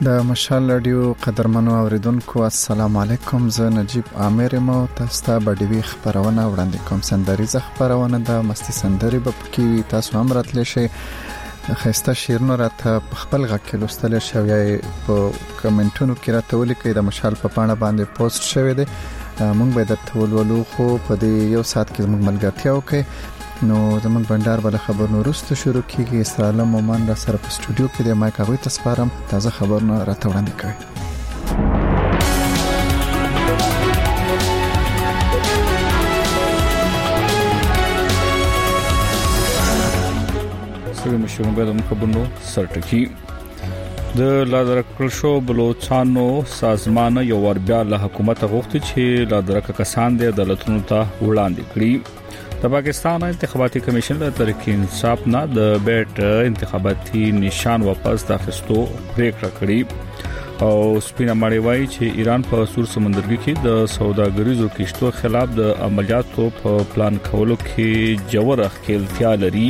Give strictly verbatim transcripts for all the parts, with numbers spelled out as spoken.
د مشال رادیو قدرمنو اوریدونکو السلام علیکم. زه نجیب عامر مو تاسو ته بډیوي خبرونه وړاندې کوم. سندریزه خبرونه د مستی سندري په کې تاسو هم راتلی شئ. خسته شیرونو راته خپل غږ کې لوستل شوی یا په کمنټونو کې راته ولیکئ. د مشال په پاڼه باندې پوسټ شوی دی. مونږ به درته ولولو خو په دې یو ساعت کې موږ ملګرتیا وکړو. نو زموږ بندر بل خبرونو وروسته شروع کیږي. اسرائیل مومن را سره په سټوډیو کې د مایک هغوی ته سپارم. تازه خبرونه راته وړاندې کوي. سلام شوم به د خبرونو سرټکی د لادرکل شو بلوچستانو سازمان یو ور بیا له حکومت غوښتي چې لادرک کسان د عدالتونو ته وړاندې کړي. د پاکستان انتخاباتي کمیشن له تحریک انصاف نه د بیٹ انتخاباتي نشان واپس اخیستو پریکړه کړې او سپینه ماړی وایي چې ایران په سور سمندرګي کې د سوداګریزو کشتو خلاف د عملیاتو په پلان کولو کې جوړه ښکېلتیا لري.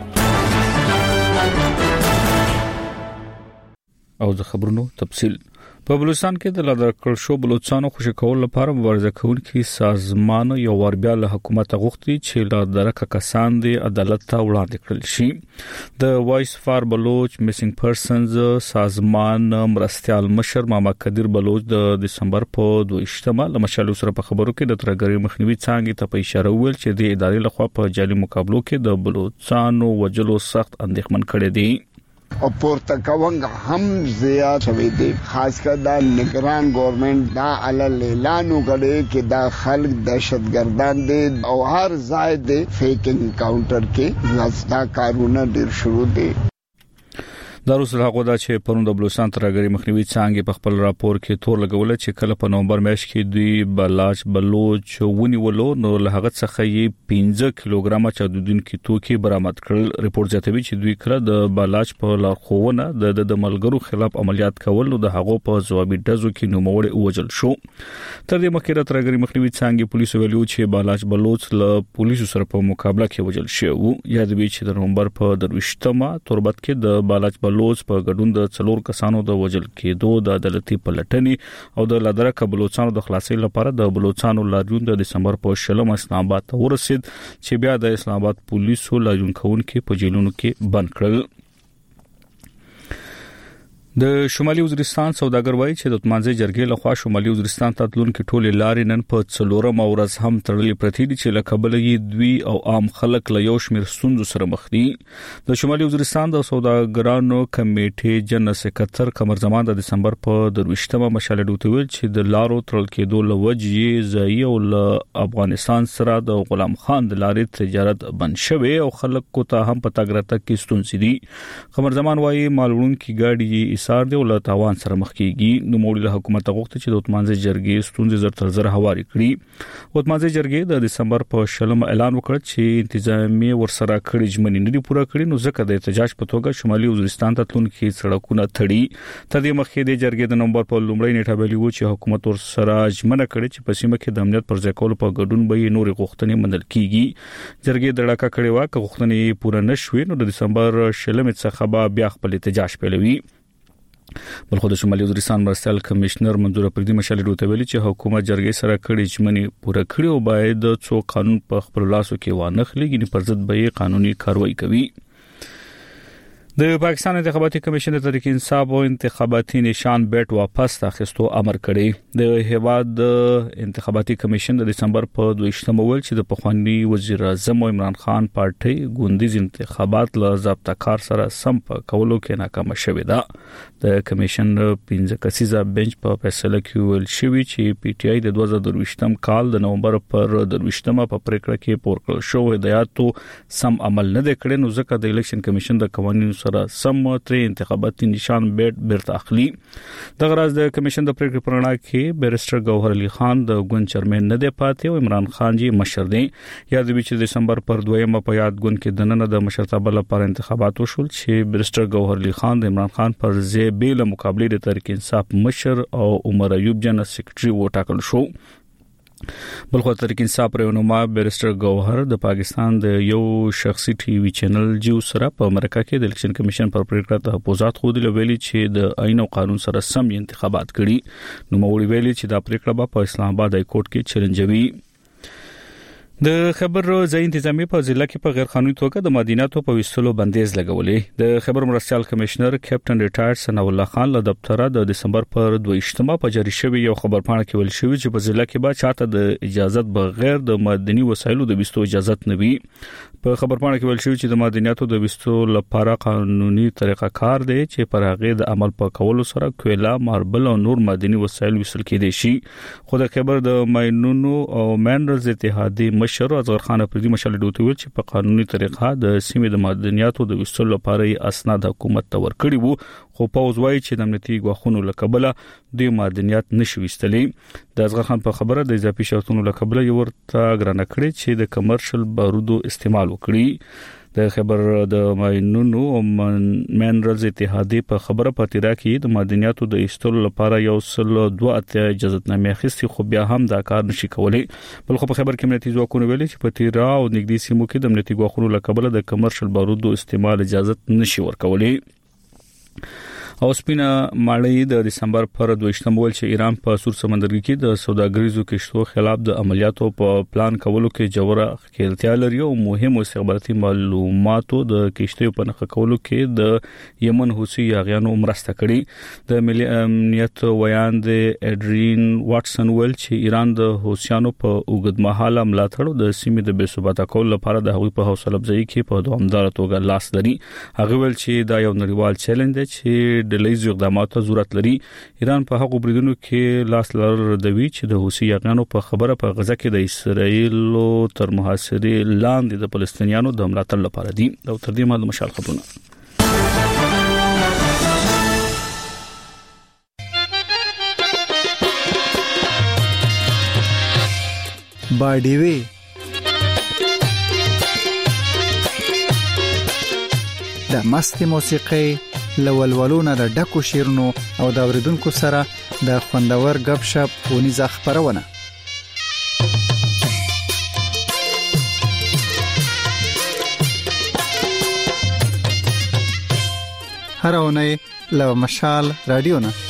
او د خبرونو تفصیل په بلوچستان کې د لادرکل شو بلوچستانو خوشی کول لپاره مبارزه کوونکي سازمان یو ور بیا له حکومت غوښتي چې لادرک کسان د عدالت ته وړاندې کړل شي. د وایس فار بلوچ میسنګ پرسنز سازمان مرستيال مشر ماما قدیر بلوچ د دسمبر په دویشتمه له مشالو سره په خبرو کې د ترګری مخنیوي څنګه ته په اشاره ویل چې د ادارې لخوا په جالي مقابلو کې د بلوچستانو وجلو سخت اندېښمن کړي دي. او پورته کوونګ هم زیات شوی دی. خاص کر دا نگران گورنمنت دا علل اعلان وکړي چې دا خلک دهشتګردان دي او هر ځای دی فیکینګ کاونټر کې لاستا کارونه ډیر شروع دي. داروسل هغه دا چې پرون د بلوچستان ترګری مخنیوي څنګه په خپل راپور کې تور لګول چې کله په نومبر میاشت کې دوی بلاچ بلوچ ونیولو نو له هغه څخه یې پنځه کیلوګرام چاودونکو توکي برآمد کړل. ریپورت زیاتوي چې دوی کړه د بلاچ په لارښوونه د د ملګرو خلاف عملیات کول نو د هغه په ځوابي ډزو کې نوموړي وژل شو. تر دې مخکې د ترګری مخنیوي څنګه پولیسو ویلو چې بلاچ بلوچ له پولیسو سره په مقابله کې وژل شو. یاد وی چې د نومبر په درويشتمه توربت کې د بلاچ بلوچ په ګډون د څلور کسانو د وژل کېدو د عدالتي پلټنې او د لادرک بلوچستان د خلاصي لپاره د بلوچستان لاریون د دسمبر په شلم اسلام آباد ته ورسید چې بیا د اسلام آباد پولیسو لاریون کوونکو په جیلونو کې بند کړل. د شمالي وزیرستان سوداګر وایي چې د تمانځي جرګې لخوا شمالي وزیرستان ته تلونکو ټولې لارې نن په څلورم ورځ هم تړلې پرتې دي چې لکبل یې دوی او عام خلک له یو شمېر ستونزو سره مخ دي. د شمالي وزیرستان د سوداګرانو کمیټې جنرال سکرټر قمر زمان د دسمبر په درويشتمه مشاله دوتویل چې د لارو تړل کېدو لوجې ځای او له افغانستان سره د غلام خان د لارې تجارت بند شوی او خلکو ته هم په تاګرته کې ستونزې دي. قمر زمان وایي مالوړونکو ګاډي سار دی ول تاوان سره مخ کیږي. نو موږ له حکومت غوښتي چې د اتمانځي جرګې ستونزې زر تر زر هواري کړي. اتمانځي جرګې د دسمبر په شلم اعلان وکړ چې انتظامی ورسره کړي جمنې نه دی پوره کړي نو ځکه د احتجاج په توګه شمالي وزیرستان ته تلونکي سړکونه تړي. تر دې مخکې د جرګې د نومبر په لومړۍ نیټه ویلي و چې حکومت ورسره جمنه کړي چې په سیمه کې د امنیت پر ځای کول په ګډون به نور غوښتنې منل کیږي. جرګې د ډاکا کړي وا که غوښتنې پوره نشوي نو د دسمبر شلم څخه بیا خپل احتجاج پیلوي. بلخو د شمالي وزیرستان مرستيال کمشنر منظور پردي مشالې روته ویلي چې حکومت جرګې سره کړي جمنې پوره کړي او باید څو قانون په خپل لاسو کې وانه خلګي پر ضد به قانوني کاروایی کوي. د پاکستان انتخاباتي کمیشن د تحریک انصاف او انتخاباتي نشان بیٹ واپس اخیستو امر کړی. د هیواد انتخاباتي کمیشن د دسمبر په دویشتمه ول چې د پخوانی وزیر اعظم عمران خان پارټي ګوندیز انتخابات له ضابطه کار سره سم په کولو کې ناکام شوې ده. د کمیشن پنځه کسیزه بنچ په فیصله کې ویل شوی چې پی ټی آی د دوه زره دویشتم کال د نومبر پر دویشتمه په پریکړه کې پورکړل شو هدایاتو سم عمل نه کړي نو ځکه د الیکشن کمیشن د قوانینو سره سم تر انتخاباتي نشان بیٹ بیرته اخلي. د غراز د کمیشن د پریکړې پرنا کې بیرسټر گوهر علي خان د ګوند چیرمن نه دی پاتې او عمران خان جی مشر دی. یاد وی چې دسمبر پر دویمه په یاد ګوند کې د نن د مشرتابه لپاره انتخابات وشول چې بیرسټر گوهر علي خان د عمران خان پر ځای بیل مقابله د تحریک انصاف مشر او عمر ایوب جنرال سیکریټري وټاکل شو. بل خو تحریک انصاف رهنما بیرسټر ګوهر د پاکستان د یو شخصي ټي وي چینل جیو سره په امریکا کې د الیکشن کمیشن پر پریکړه تحفظات خو د ویلي چې د آئین او قانون سره سم انتخابات کړي نو موري ویلي چې دا پریکړه په اسلام آباد های کورټ کې چیلنجوي د خبر ځای انتظامی په ضلع کې په غیر قانوني توګه د مدیناتو په وستلو بندیز لګولې د خبر مرستيال کمشنر کیپټن ریټایر ثنا الله خان له دفتر د دسمبر پر دوه په جاری شوی یو خبر پاڼه کې ویل شوی چې په ضلع کې به چاته د اجازه بغیر د مدني وسایلو د وستو اجازه نه وي په خبر پاڼه کې ویل شوی چې د مدیناتو د وستو لپاره قانوني طریقه کار دی چې پر هغه د عمل په کولو سره کویلا ماربل او نور مدني وسایل وصل کېدي شي خو د خبر د ماینونو او منرلز اتحادیه مشر اصغر خان افریدي مشال دوی ویل چې په قانوني طریقه د سیمې د مدنیاتو د وصول لپاره اسناد حکومت ته ورکړي وو خو په وځوي چې د امنیتي غوښونو لکبله د مدنیات نشو وستلې د اصغر خان په خبره د اضافي شرطونو لکبله یو ورته ګرانه کړی چې د کمرشل بارودو استعمال وکړي د خبر د ماینونو او منرلز اتحادیه په خبره پاتې راکې د مدنیاتو د ایستلو لپاره یو سل دوه اتیا اجازهنامه اخیستي خو بیا هم دا کار نشي کولای بل خو په خبر کې امنیتي ځواکونه ویلي چې په تیرا او نږدې سیمو کې د امنیتي غوښونو لکبله د کمرشل بارودو استعمال اجازه نشي ورکولای او سپینا ماړی د دسمبر پر دوه مول چې ایران په سور سمندرګي کې د سوداګریزو کشتو خلاف د عملیاتو په پلان کولو کې جوړه خپلتیا لري او مهمو استخباراتي معلوماتو د کشتو په نخښه کولو کې د یمن حوثي یاغیانو مرسته کړې د ملي امنیت ویان د اډرین واټسن ول چې ایران د حوثیانو په اوږدمهاله ملاتړ د سیمې د بیثباته کول لپاره د هغوی په حوصله افزایی کې په دوامدار توګه لاس لري هغه ول چې دا یو نړیوال چیلنج دی چې د لیزو اقداماتو ضرورت لري ایران په هغو بریدونو کې لاس لردوي چې د حوثي یاغیانو په خبره په غزه کې د اسرایل تر محاصرې لاندې د فلسطینیانو د ملاتړ لپاره دي او تر دې مهال مشال خبرونه باډیوي د مستي موسیقي لولولونه د ډکو شیرونو او د اوریدونکو سره د خوندور غب شپ ونیزه خبرونه هر اونۍ له مشال رادیو نه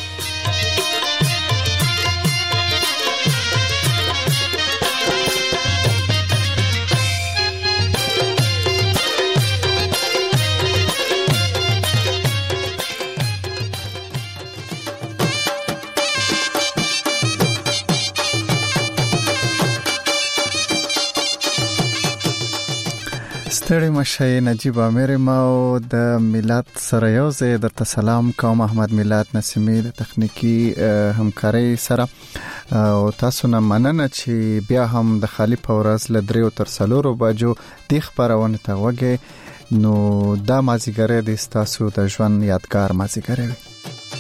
ستړي مشه نجیب امیر ما د میلاد سره یو ځای د سلام کوم احمد میلاد نسیمی د تخنیکی همکاري سره او تاسو نه مننه چې بیا هم د خالی پورز لدریو تر سلورو بجو د خبرونه ته وګه نو دا مازیګره د تاسو د ژوند یادګار مازیګره وي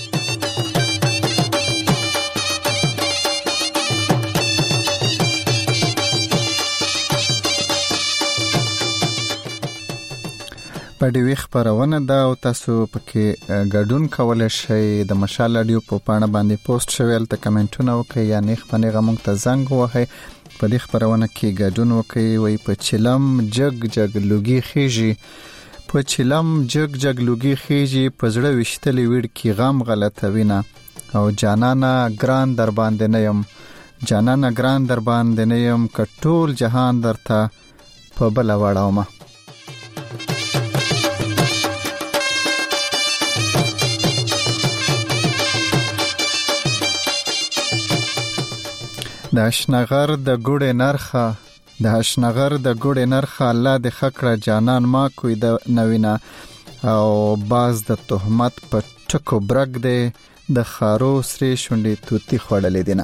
په دې خبرونه دا او تاسو پکې ګډون کولای شئ د مشال رادیو په پاڼه باندې پوسټ شویل ته کمنټونه وکړئ یا نه خپل غمونږ ته زنګ وهئ په دې خبرونه کې ګډون وکړئ وای په چلم جګ جګ لوګي خيږي په چلم جګ جګ لوګي خيږي په زړه وشتلې وړ کې غم غلطه وینا او جانانا ګران در باندې نه يم جانانا ګران در باندې نه يم کټول جهان درته په بل وړاوم د اشنغر د ګوړې نرخه د اشنغر د ګوړې نرخه الله د خکړه جانان ما کوي د نوینا او باز د تهمت په ټکو برګ دی د خارو سری شونډې توتی خوړلې دینه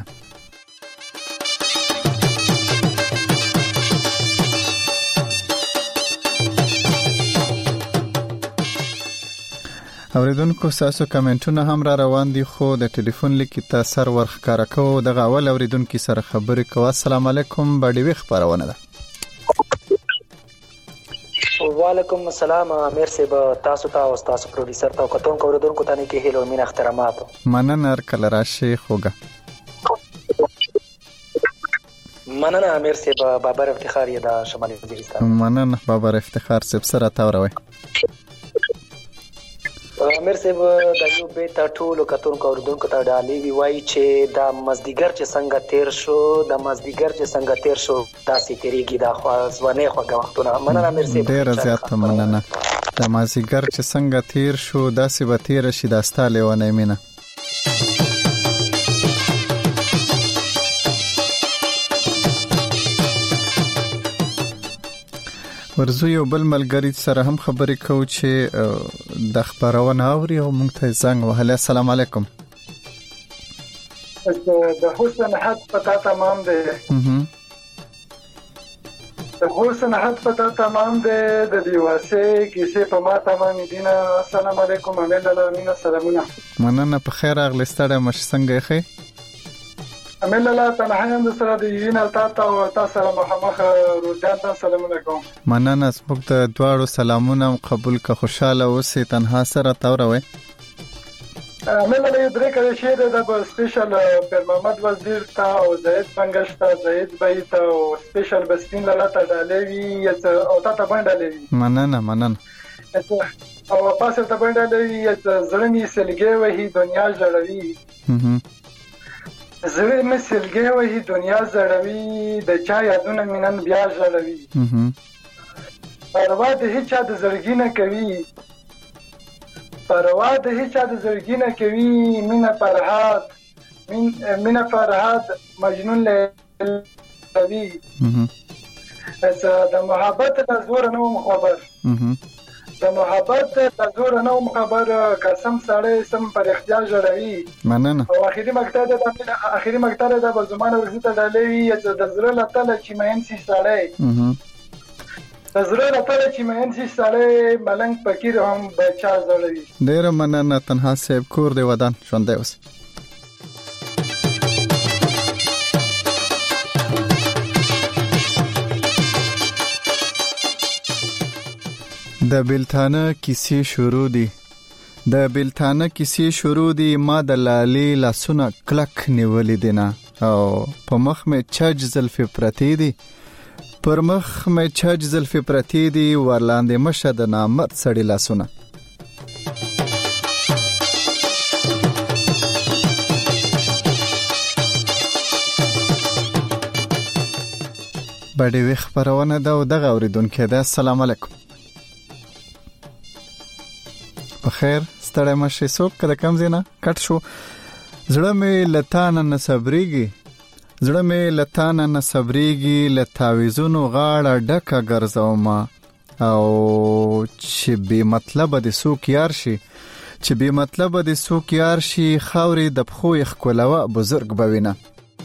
اوریدونکو تاسو کمنټونه هم را روان دي خو د ټلیفون لیکي تاسو سر ورخکاره کوو د اول اوریدونکو سره خبرې کوو السلام علیکم باډي وی خبرونه ده وعلیکم السلام امیر صاحب تاسو ته او تاسو پروډوسر ته کوم اوریدونکو ته نه کې هیلو مين احترامات مننه کله راشي خوګه مننه امیر صاحب. بابر افتخار یې د شمالي وزیرستان. مننه بابر افتخار صاحب سره تاوروي. امیر صاحب د یو بیت ټولو کتونکو اوریدونکو ته ډالۍ وی وایي چې د مازدیګر چې څنګه تیر شو د مازدیګر چې څنګه تیر شو داسې تیریږي د خوازونه خوږه وختونه. مننه امیر صاحب. ډیر زیات مننه. د مازدیګر چې څنګه تیر شو داسې به تیر شي د ستاله ونه مینه. ورزو یو بل ملګری سره هم خبرې کوو چې د خبرونه اوري او موږ ته زنګ وهله. السلام علیکم. د حسن حد پتا تمام دی. د حسن حد پتا تمام دی د دیواسه کیسه په ما تمام دینه. السلام علیکم امین الله سلامونه. مننه په خیر اغلی ستړی مش څنګه یې؟ امین الله تنها هم سره د یین التا او تاسو سره مخامخ روزان تاسو سلامونه کوم. مننه سپک د دواړو سلامونه قبول کا خوشاله اوسئ. تنها سره تاوروي. امین الله درې کړي شه د سپیشل پر محمد وزیر تا او زید بنگش تا زید بای تا او سپیشل بسپین لاله تا ډالوي او تا ته باندې مننه مننه او پاسه ته باندې زړنی سلګي وهي دنیا جوړوي. زړه مې سلګي وهي دنیا زړوي د چا یادونه مینن بیا زړوي. پروا د هیڅ چا د زړګي نه کوي پروا د هیڅ چا د زړګي نه کوي. مینا فرحات مین مینا فرحات مجنون لوي. اس د محبت د زور نه مخبر د محبت د زور نه مخبر قسم سره سم پر اختیار جوړوي. مننه. او اخیری مقطع د اخیری مقطع د زمانه ورزته ډالې چې د زړه لته چې مېن سي سړی د زړه لته چې مېن سي سړی ملنګ فقیر هم بچا زړوي. ډیر مننه تنها صاحب کور دی ودان ژوندې اوس. د بلتانه کیسې شروع دي د بلتانه کیسې شروع دي. ما د لالې لاسونه کلک نیولې دي نه او په مخ مې چج زلفې پرتې دي پر مخ مې چج زلفې پرتې دي ورلاندې مشه د نامرد سړي لاسونه. بډې وی خبرونه دا او دغه اوریدونکو ده. السلام علیکم. بخیر ستړی مشه څوک کده کم زینا کټ شو. زړه مې لتان نه صبرېږي زړه مې لتان نه صبرېږي لتاویزونو غاړه ډکه ګرځوما او چې به مطلب د څوک یار شي چې به مطلب د څوک یار شي خاورې د پخو خکولوا بزرګ بوینه.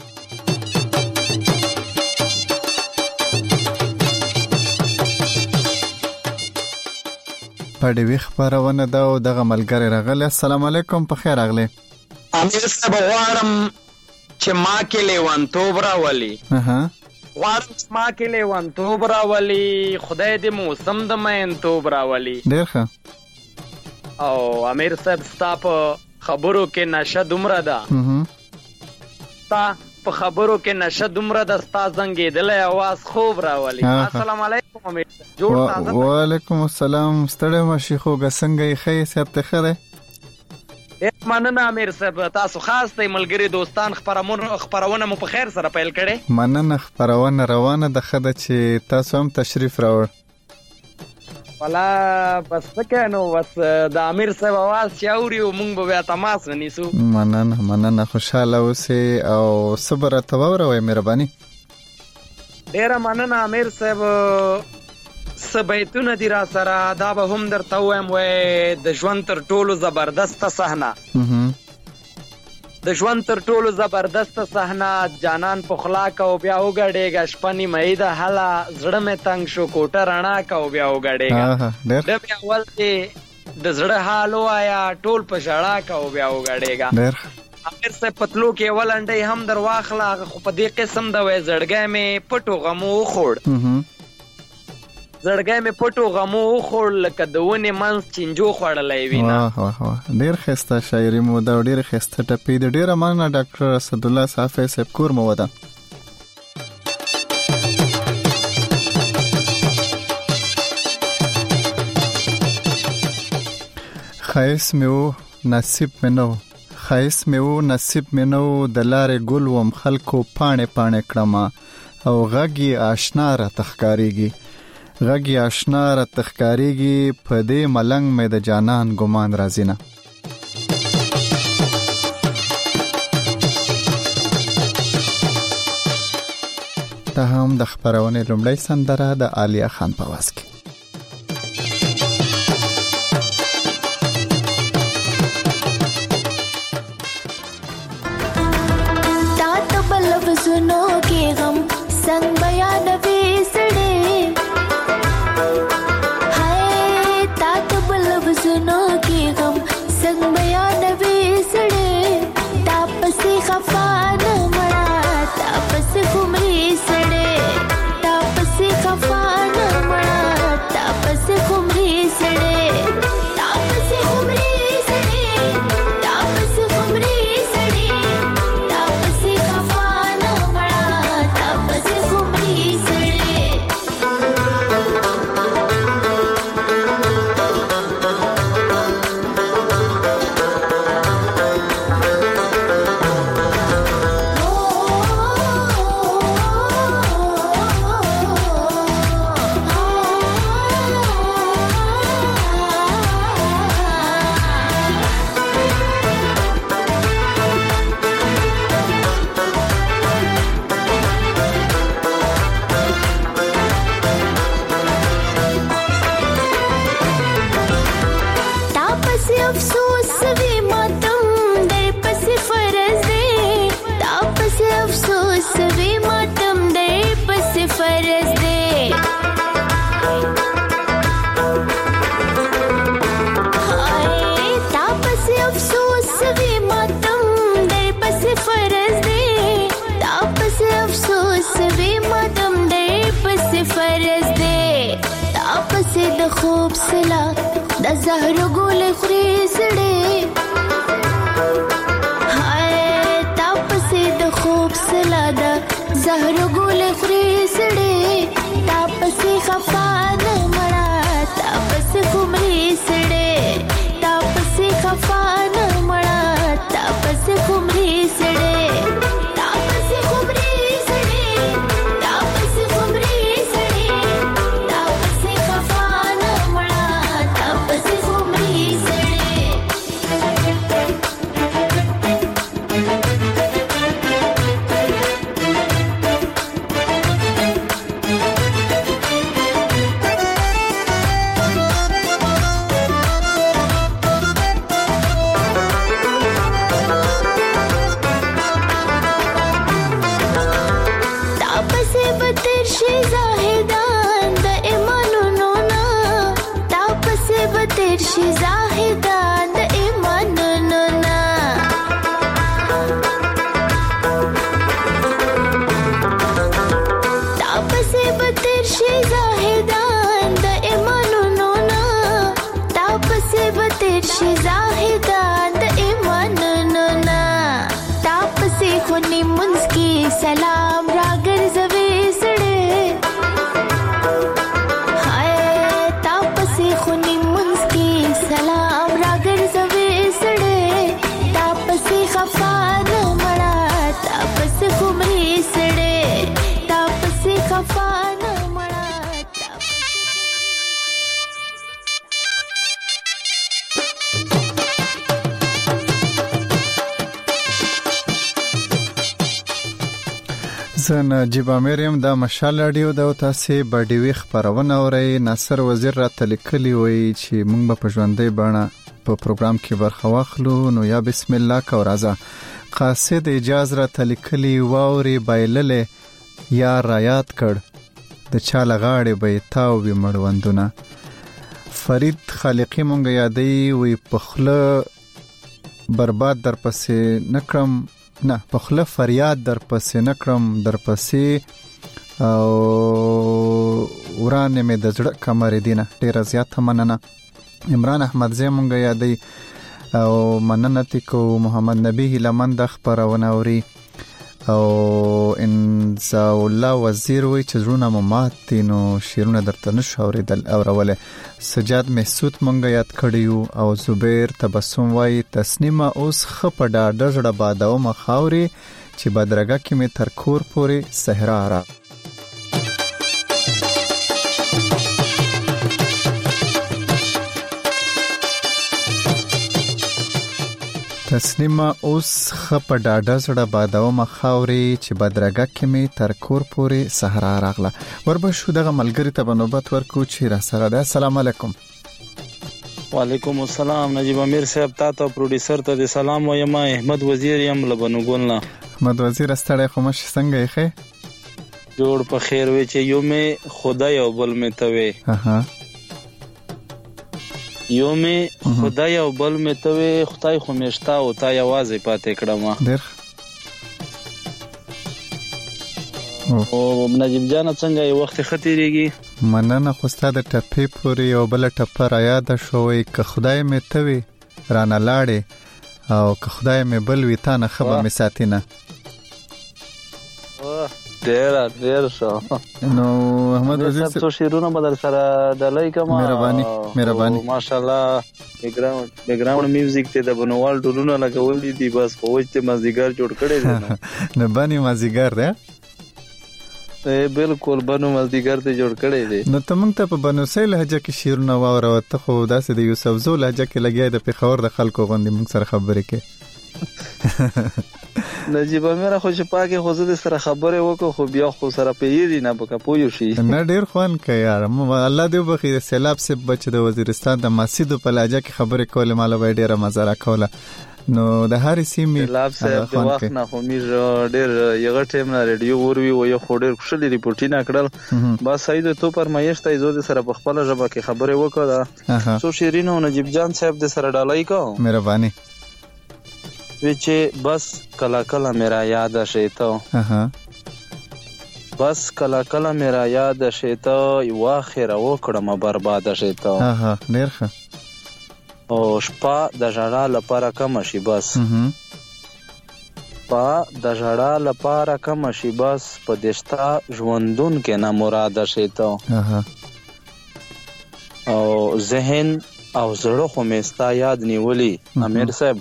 پړې وی خبرونه دا او دغه ملګری راغله. السلام علیکم په خیر راغله. امیر صاحب غواړم چې ما کې لیوانتوب راولي. اها غواړم چې ما کې لیوانتوب راولي. خدای دې موسم د مینتوب راولي. ډیر ښه. او امیر صاحب ستا په خبرو کې نشه دومره ده. ستا په خبرو کې نشه دومره د ستا زنګېدلی اواز خوب راولي. السلام علیکم امیر صاحب. جوړ تازه. وعلیکم السلام. ستړی مشي خوږه څنګه یې ښه صحت ته ښه دی؟ مننه امیر صاحب. تاسو خاص دی ملګري دوستان خبرونه خبرونه مو په خیر سره پیل کړي. مننه. خبرونه روانه ده ښه ده چې تاسو هم تشریف راوړ. والا بس څه نو بس د امیر صاحب आवाज چې اوري او مونږ به بیا تماس ونیسو. مننه مننه خوشاله اوسئ او صبر اتوروي مهرباني. ډیر مننه امیر صاحب. سبیتونه دی را سره دا به هم درته وایم وای د ژوند تر ټولو زبردست صحنه د ژوند تر ټولو زبردست صحنه جانان په خلاق او بیا وګړېګا شپنی مې ده هلا زړه مې تنگ شو کوټه رڼا کا او بیا وګړېګا د بیا ول د زړه حال وایا ټول په ژړا کا او بیا وګړېګا. ډېر امیر صاحب پتلو کې ولنډي هم در واخلا خو په دې قسم د وې زړګې مې پټو غمو خوړ زړګې مې پټو غمو خوړ لکه د ونې منځ چینجو خوړلې وینا. واه واه واه ډېر ښایسته شاعري مو دا ډېر ښایسته ټپې د ډېر مننه ډاکټر اسد الله صافی صاحب کور مو ودا. خایس مې و نصیب مې نو خایس مې و نصیب مې نو د لارې ګل وم خلکو پاڼې پاڼې کړما او غږی آشنا را تخکاریږي غږی آشنا را تخکاریږي په دې ملنګ مې د جانان ګمان راځي نه. ته هم د خبرونه لومړی سندره د عالیه خان په واس کې. सुनो के गम संग बयान बेसड़े हाय तात बलब सुनो के गम संग बयान बेसड़े तापस खफा न मरा तापस खुमरी सड़े तापस खफा न मरा तापस खुमरी सड़े तापस खुमरी सड़े तापस खुमरी सड़े तापस खफा خوب سلا د زهر ګل خوري سړې هاي تاپسې د خوب سلا د زهر ګل خوري سړې تاپسې خفا نه مړه تاپسې خمري سړې تاپسې خفا نه مړه تاپسې خمري سړې تاپسې خمري سړې تاپسې خمري سړې تاپسې خفا सलाम रागर जवे सड़े हाय तापसी खुनी मुंस्की सलाम रागर जवे सड़े तापसी खफा न मड़ा तापसी खुमरी सड़े तापसी खफा न मड़ा زه نجیب امریم د مشال رادیو د تاسې بډیوي خبرونه اورئ. ناصر وزیر را تلکلی وی چې موږ په ژوندۍ بڼه په پروګرام کې برخه واخلو. نو یا بسم الله کو راځه قاصد اجازه را تلکلی واوري بایلله یا رایات کړ د چا لغاړې به تاو وی مړوندونه. فرید خالقی مونږ یادې وی پخله برباد در پسې نکړم نه پخله فریاد در پسې نکړم در پسې او ورانه مې د زړه کمر دینه. ډیر زیات مننه. عمران احمد زې مونږ یادې او مننه تکو محمد نبی لمن د خبرونه اوري او انزا الله وزیر وی چې زړونه مات نو شیرونه درته نشو اوریدل اوروله. سجاد محسود مونږ یاد کړیو او زبیر تبسم وای تسنیمه اوس خپ ډاډه ژړه باداو مخاوري چې بدرګه کې می تر کور پورې صحرا را. تسنیمه اوس خپ ډاډه زړه باداو مخاوري چې بدرګه کې می تر کور پورې صحرا راغله. وربه شو دغه ملګری ته بنوبت ورکو چې را سره ده. السلام علیکم. وعلیکم السلام. نجیب امیر صاحب تاسو پروډوسر ته سلام وایم. احمد وزیر یم لبنو ګلنا. احمد وزیر استړی خو مش څنګه یې ښه جوړ په خیر وی چې یو می خدای او بل می توي. اها یو می خدای او بل می توي. خدای خو مشتا او تا یوازې پاتې کړم. ډېر او نجیب جان څنګه یو وخت ختیریږي. مننه خو ستاسو د ټپې پورې او بل ټپه را یاد شوې ک خدای می توي رانه لاړې او که خدای می بل وی تا نه خبر می ساتینه. ډیر ډیر شو. نو احمد وزیر څو شیرونه بدل سره ډلای کما. مهرباني مهرباني. ماشاءالله بیک گراوند بیک گراوند میوزیک ته د بنوال ټولونه لګولې دي. بس په وخت مازیګر جوړ کړي دي. نه باندې مازیګر ده. بالکل بنو مازیګر ته جوړ کړي دي. نو ته مونږ ته په بنوسي لهجه کې شیرونه واورو ته خو داسې د یوسف زو لهجه کې لګیا د پیښور د خلکو غوندي مونږ سره خبرې کې. نجیب امیر خو چې پاکه خو زه سره خبرې وکړو خو بیا خو سره پیری نه پکا پوي شي. نه ډیر خوان کوي یار. الله دې وبخي سیلاب سي بچ د وزیرستان د مسجد په لهجه کې خبرې کول مال وای ډیره مزه را کوله. نو د هر سیمې سیلاب صاحب د وخت نه خو مې ډیر یو ټیم نه ریډیو وروي او یو خوري خوشالي ریپورټینګ کړل. با سید تو پرمایش ته زو د سره په خپل ژبه کې خبرې وکړه. سو شیرینو نجیب جان صاحب د سره ډالای کو. مهرباني. وچه بس کلا کلا میرا یاد شیتا. اها بس کلا کلا میرا یاد شیتا. یو اخر وکړم برباد شیتا. اها ډیر ښه. او شپه د ژړا لپاره کم شي بس. اها شپه د ژړا لپاره کم شي بس. په دشتا ژوندون کې نه مراد شیتا. اها او ذهن او زړه خو مستا یاد نیولی. امیر صاحب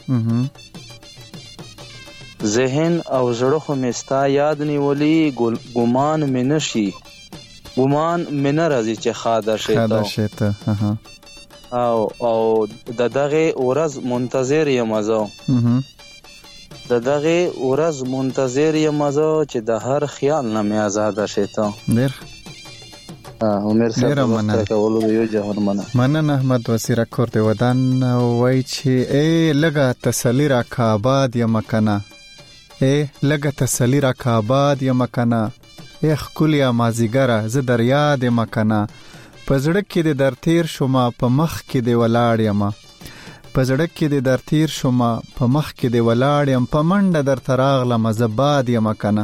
ذهن او زړه خو مستا یاد نیولی. ګمان مې نشي ګمان مې نه راځي چې خاده شیتا. خاده شیتا. اها او او د دغه ورځ منتظر یم زه. د دغه ورځ منتظر یم زه چې د هر خیال نه مې آزاد شیتا. ډیر عمر صاحب کولو یو جهان منه. مننه احمد وزیر کور دی ودان وای چې ای لګه تسلی را کاباد یم کنه. ای لګه تسلی را کاباد یم کنه. ای خولیا مازیګره زه در یاد یم کنه. پزړه کې د در تیر شوما په مخ کې دی ولاړ یم. پزړه کې د در تیر شوما په مخ کې دی ولاړ یم. په منډه در تراغله مزباد یم کنه.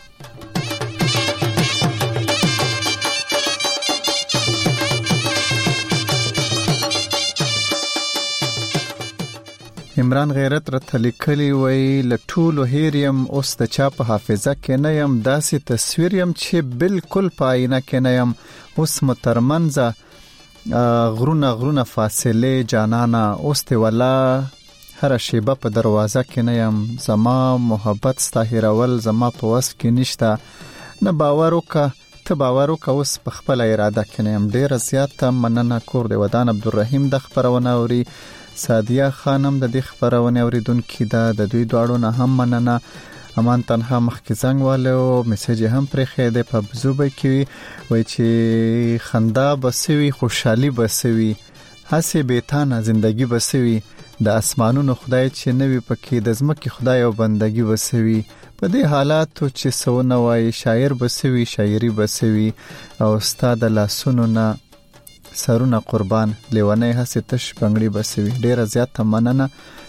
عمران غیرت رته لیکلی وی لټولو هیریم اوس د چا په حافظه کې نه يم. داسې تصویر يم چې بالکل پاینه کې نه يم. اوس مترمنځه غرونه غرونه فاصله جانانا اوس ته ولا هر شیبه په دروازه کې نه يم. زما محبت ستاهرول زما په وس کې نشته. نه باور وکه ته باور وکه اوس په خپل اراده کې نه يم. ډیر زیات مننه کور دی ودان عبدالرحیم د خبرونه اوري. سادیه خانم د دې خبرونه اوریدونکو دا د دوی دواړو نه هم مننه. امان تنها مخکې زنګ والو میسج هم پرې خېده په بزوبه کې وای چې خندا بسوي خوشحالي بسوي هسه بیتانه زندگی بسوي د اسمانونو خدای چې نوي پکې د زمکه خدای او بندگی بسوي. په دې حالاتو چې سونه وای شاعر بسوي شاعري بسوي او استاد لاسونو نه سرونه قربان لیوانه هسه تش بنگړي بسوي. ډیر زیات مننه.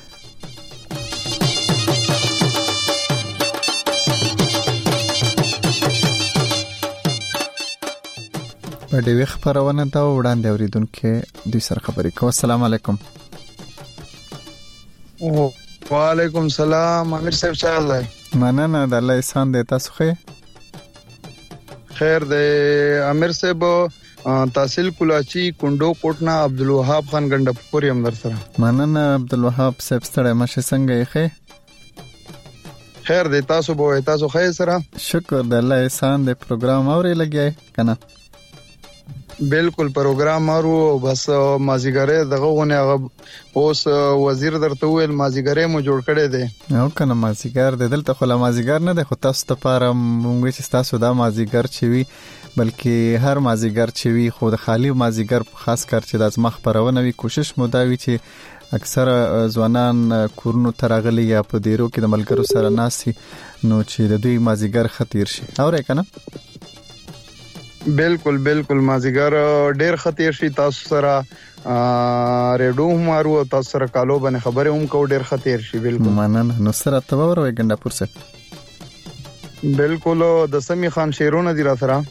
په دې وخت پرونه دا وړاندې اوریدونکو د سر خبرې کو. السلام علیکم. وعلیکم السلام امیر صاحب چا دی؟ مننه د الله احسان دې تاسو خې خیر دې امیر صاحب تحصیل کولاچی کندو کوټنا عبدالوهاب خان ګندپوري هم در سره مننه عبدالوهاب صاحب ستړی مشه څنګه یې خې خیر دې تاسو به تاسو خې سره شکر د الله احسان دې پروګرام اوري لګي کنه بالکل پروګرام مارو بس مازیګره دغه غونه هغه اوس وزیر درته ویل مازیګره مو جوړ کړي دي او کنه مازیګر د دلته خو مازیګر نه ده خو تاسو ته پاره مونږ چې تاسو دا مازیګر چوي بلکې هر مازیګر چوي خو د خالی مازیګر خاص کر چې د ازمخ پرونه وی کوشش مو دا وی چې اکثر ځوانان کورونو ترغلي یا په دیرو کې د ملګرو سره ناسي نو چې د دوی مازیګر خطیر شي اورې کنه بالکل بالکل مازیګر ډیر خطیر شي تاسو سره ریډو مارو تاسو سره کالو باندې خبره هم کو ډیر خطیر شي بالکل مننه نو سره تبور وي ګندپور سره بالکل د سمی خان شیرونه دی را سره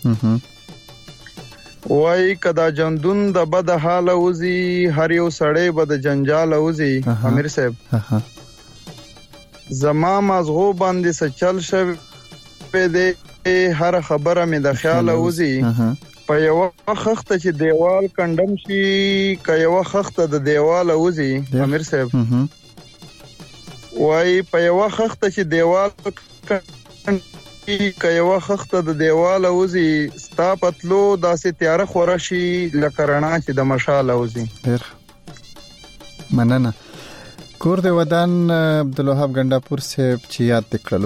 وای کدا جندون د بد حال اوزي هر یو سړی بد جنجال اوزي امیر صاحب زما مازغو باندې سچل شوه دې هر خبره مې د خیال اوزي په یو خخته چې دیوال کندم شي که یو خخته د دیوال اوزي امیر صاحب وای په یو خخته چې دیوال که یو خخته د دیوال اوزي ستا پتلو داسې تیار خورشي لکه رڼا چې د مشال اوزي مننه کور د ودان عبدالوهاب ګندپور صاحب چې یاد تکړلو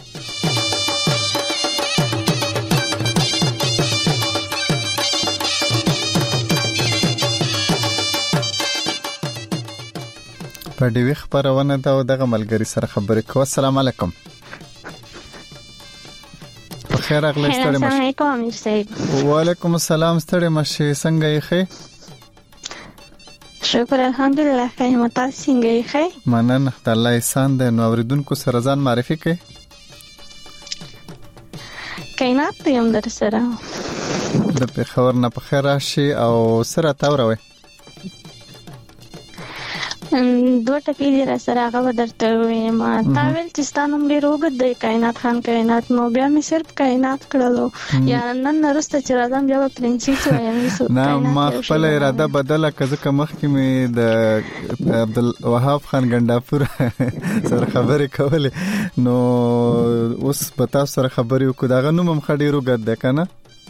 په دې وخت پرونه دا دغه ملګری سره خبرې کوو السلام علیکم خیر اغلی ستړي مشه السلام علیکم امیر صاحب وعلیکم السلام ستړي مشه څنګه یې ښه شکر الحمدلله خیر متا څنګه یې ښه مننه د الله احسان دې نو اوریدونکو سره ځان معرفي کړئ کینات یم در سره د پیښور نه په خیر راشي او سره تاوروي دوه ټکی دی را سره هغه درته وایم تا ویل چې ستانو مې روغد د کائنات خان کائنات نو بیا مې صرف کائنات کړلو یا نن نرسته چې راځم بیا پرنسس وایم نه ما خپل اراده بدله کزه مخ کې مې د عبدالوهاب خان ګندپور سره خبرې کولې نو اوس به تاسو سره خبرې وکړو دا نوم هم خډې روغد ده کنه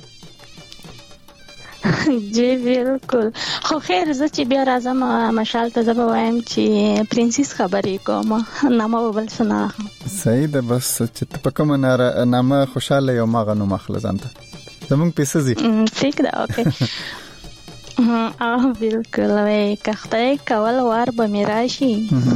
جی بالکل خو خیر زه چې بیا راځم مشال ته زه به وایم چې پرنسس خبرې کوم نامه بل سنا صحیح ده بس چې په کوم نامه خوشاله یو ما غنو مخله ځانته زمونږ پیسې زی ٹھیک ده اوکے اه بالکل وای کخته کول وار به میراشي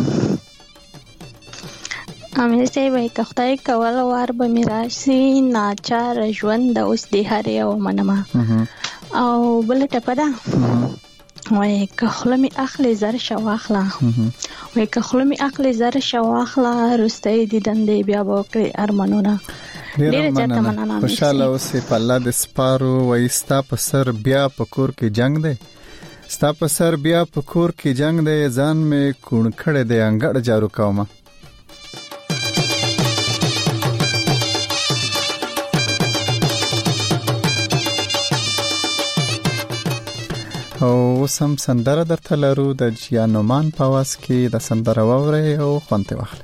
امیر صاحب وای کخته کول وار به میراشي ناچار ژوند اوس دی هر یو منما او بل ټپه ده وای کخلمی اخلی زر شواخلا وای کخلمی اخلی زر شواخلا رستای دیدن دی بیا وکړي ارمانونه ډیر ځکه مننه خوشاله اوسې په الله د سپارو وای ستا په سر بیا په کور کې جنگ دی ستا په سر بیا په کور کې جنگ دی ځان مې کون کړه دی انګړ جارو کومه او سم سندره درته لرو د جیانومان په واس کې د سندره ووري او خوانته واخلي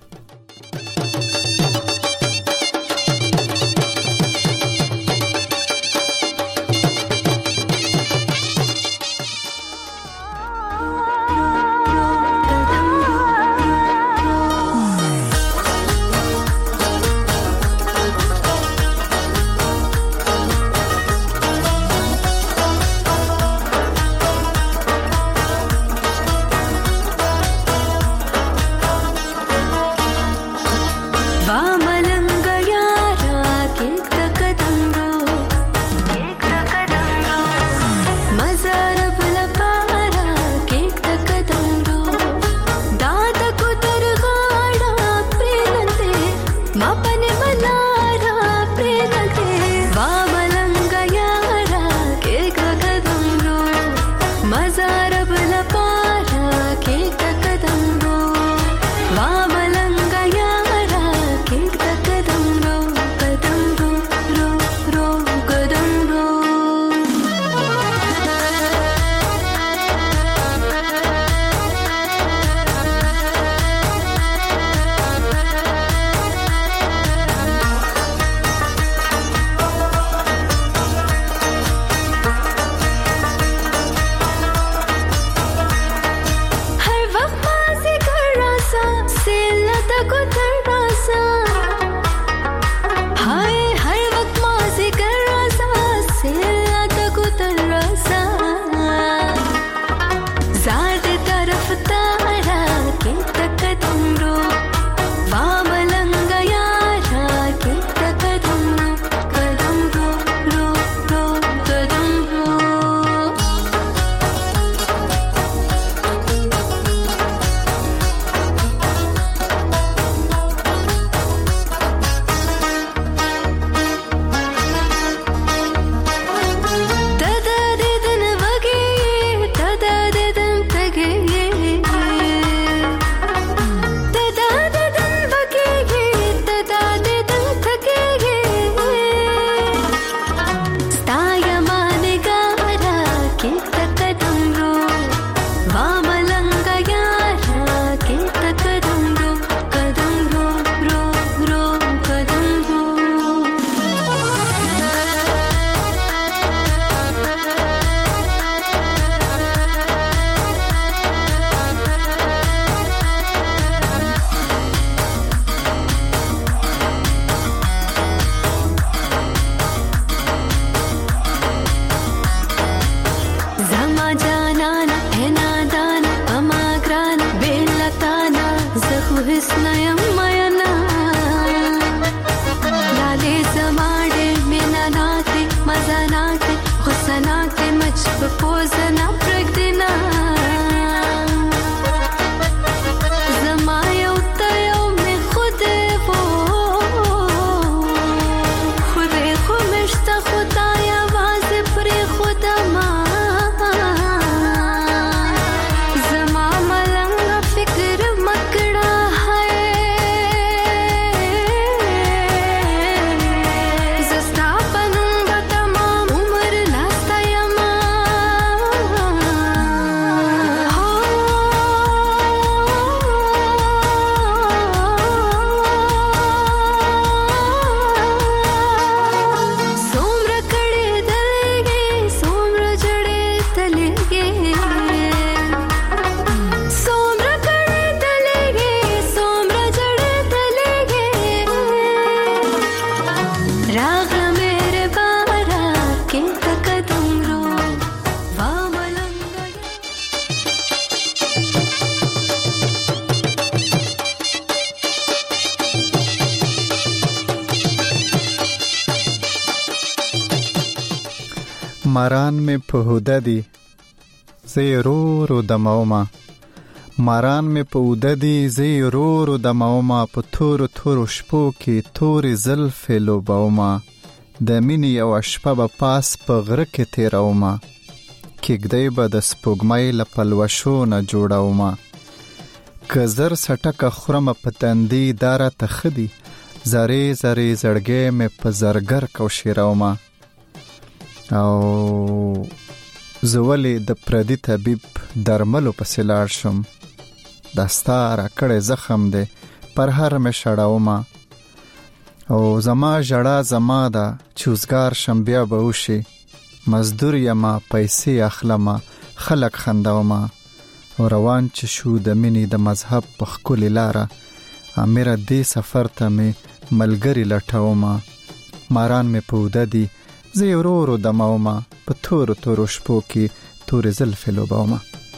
ماران می په هوده دي زه رو رو دموما ماران می په هوده دي زه رو رو دموما په تورو تورو شپو کې تورې زلفې لوبوما د مینې یوه شپه به پاس په غره کې تېرومه کېږدۍ به د سپوږمۍ له پلوشو نه جوړومه که زر سټکه خورمه په تندي دا راته ښه دي زرې زرې زړګی مې په زرګر کوشیرومه او زه ولې د پردي طبیب درملو پسې لاړ شم دا ستا راکړی زخم دی پر هر مې شړومه او زما ژړا زما ده چې اوزګار شم بیا به وشي مزدور یمه پیسې اخلمه خلک خندومه او روان چې شو د مینې د مذهب په ښکلې لاره امیره دې سفر ته مې ملګري لټومه ماران مې په اوده دي زه یې ورو ورو دمومه په تورو تورو شپو کې تورې زلفې لوبومه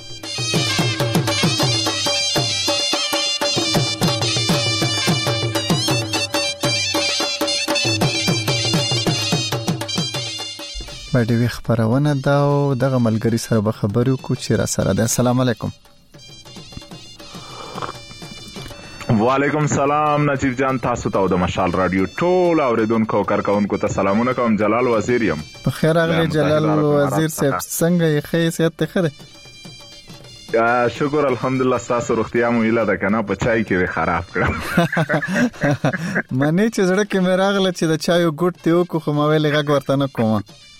باډیوي خبرونه دا او دغه ملګری سره به خبرې وکړو چې را سره ده. السلام علیکم. وعلیکم سلام نجیب جان، تاسو ته د مشال رادیو ټول اوریدونکو کارکونکو ته سلامونه کوم. جلال وزیر یم. په خیر راغلی جلال وزیر صاحب، څنګه یې؟ ښه صحت ته ښه دی؟ شکر الحمدلله. تاسو روغتیا مو هیله ده کنه؟ په چای کې خراب کړم. منی چې زړه کې مې راغله چې د چایو ګوټ ته وکړو خو ما ویلې غږ ورته نه کوم.